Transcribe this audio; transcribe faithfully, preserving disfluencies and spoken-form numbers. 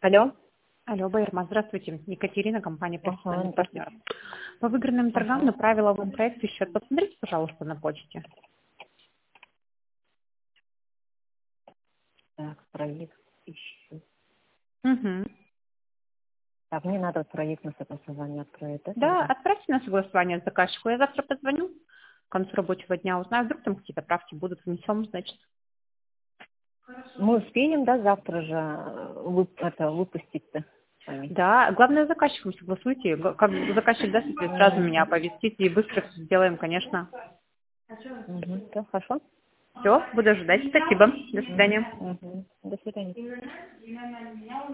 Алло. Алло, Байерма, здравствуйте. Екатерина, компания Ага, «Профессиональный здравствуйте. партнер». По выигранным торгам Ага. направила вам проект счет. Посмотрите, пожалуйста, на почте. Так, проект ищу. Угу. Так, мне надо проектное согласование откроить, да, Да, тогда? отправьте на согласование с заказчику. Я завтра позвоню к концу рабочего дня, узнаю, вдруг там какие-то правки будут, внесем, значит. Мы успеем, да, завтра же э, вып- это, выпустить-то с вами? Да, главное, с заказчиком согласуйте. Г- Как заказчик даст, если сразу меня оповестите, и быстро всё сделаем, конечно. Угу. Все, хорошо? Все, буду ждать. Спасибо. До свидания. Угу. До свидания.